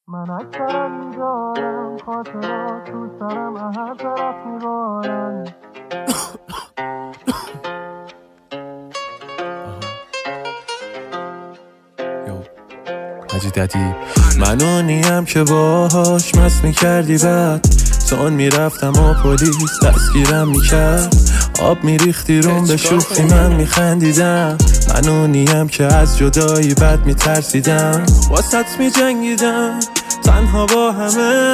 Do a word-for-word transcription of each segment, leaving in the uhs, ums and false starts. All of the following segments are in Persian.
من اکثرم میدارم خاطرات تو سرم هر طرف میبارن. مجید ادیب. من اونیم که باهاش مست میکردی، بعد تون میرفتم و پلیس دستگیرم میکرد، آب میریختی روم به شوخی من میخندیدم. من اونیم که از جدایی بد میترسیدم، واسط میجنگیدم تنها با همه.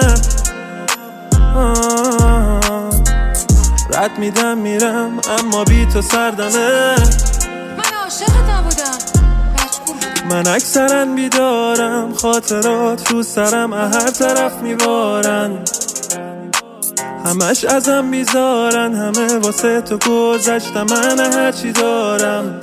آه رد میدم میرم اما بی تو سردمه. من عاشقت نبودم، من اکثرا بیدارم خاطرات رو سرم هر طرف میبارن. همش ازم بیزارن، همه واسه تو گذشتم، من هرچی دارم.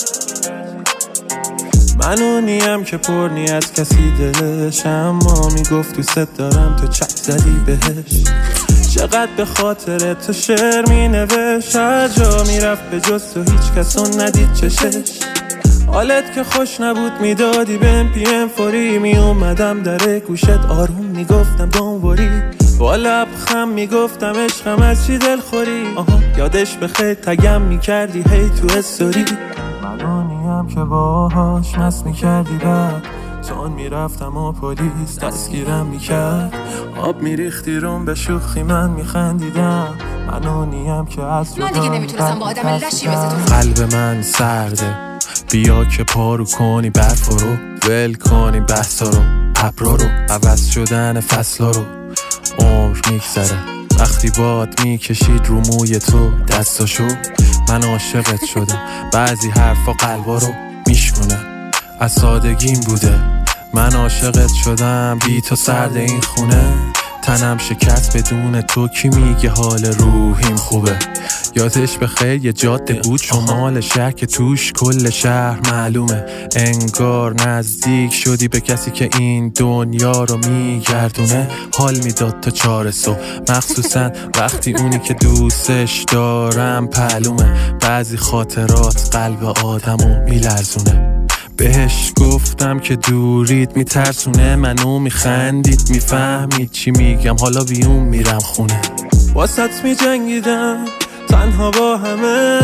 من اونیم که پر نیت کسی دلش، اما میگفت دوست دارم تو چک زدی بهش. چقدر به خاطر تو شعر مینوشت، هر جا میرفت به جز تو هیچ کسون ندید چشش. حالت که خوش نبود میدادی بهم پی ام فوری، می اومدم در گوشت آروم میگفتم دونوری، با لبخم میگفتم عشقم از چی دل خوری. آها یادش بخیر تگم میکردی هی تو استوری. من اونیم که باهاش مست میکردی، بعد تون میرفتم و پلیس دستگیرم میکرد، آب میریختی روم به شوخی من میخندیدم. من اونیم که از من دیگه نمیتونستم با آدم لشی مثل تو. قلب من سرده، بیا که پارو کنی برف رو، ول کنی بحثا رو، ابرا رو، عوض شدن فصلا رو. عمر میگذره وقتی باد میکشید رو موی تو دستاشو. من عاشقت شدم، بعضی حرفا قلبا رو میشکنه، از سادگیم بوده. من عاشقت شدم، بی تو سرد این خونه. تنم شکست بدون تو، کی میگه حال روحیم خوبه. یادش بخیر یه جاده بود شمال شهر که توش کل شهر معلومه. انگار نزدیک شدی به کسی که این دنیا رو میگردونه. حال میداد تا چهار صبح، مخصوصا وقتی اونی که دوستش دارم پهلومه. بعضی خاطرات قلب آدمو میلرزونه. بهش گفتم که دورید میترسونه، منو میخندید میفهمید چی میگم، حالا بیون میرم خونه. واسط میجنگیدم تنها با همه.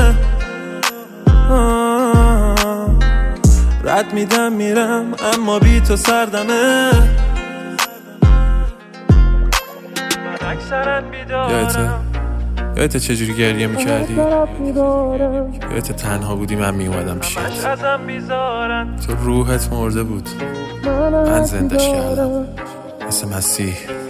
آه رد میدم میرم اما بی تو سردمه. من اکثرا بیدارم. یادت چجوری گریه میکردی؟ یادت تنها بودی من میومدم پیشت، تو روحت مرده بود من زندش کردم مثل مسیح.